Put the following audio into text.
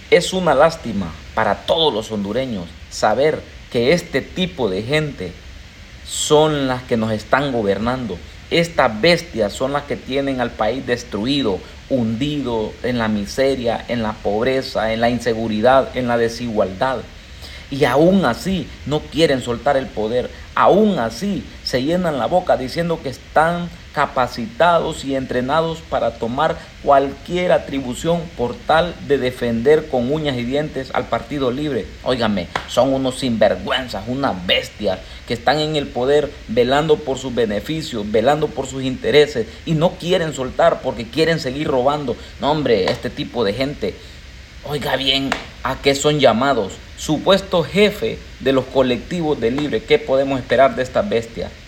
Es una lástima para todos los hondureños saber que este tipo de gente son las que nos están gobernando. Estas bestias son las que tienen al país destruido, hundido en la miseria, en la pobreza, en la inseguridad, en la desigualdad. Y aún así no quieren soltar el poder, aún así se llenan la boca diciendo que están capacitados y entrenados para tomar cualquier atribución por tal de defender con uñas y dientes al Partido Libre. Óigame, son unos sinvergüenzas, unas bestias que están en el poder velando por sus beneficios, velando por sus intereses y no quieren soltar porque quieren seguir robando. No, hombre, este tipo de gente, oiga bien, ¿a qué son llamados? Supuesto jefe de los colectivos de Libre. ¿Qué podemos esperar de estas bestias?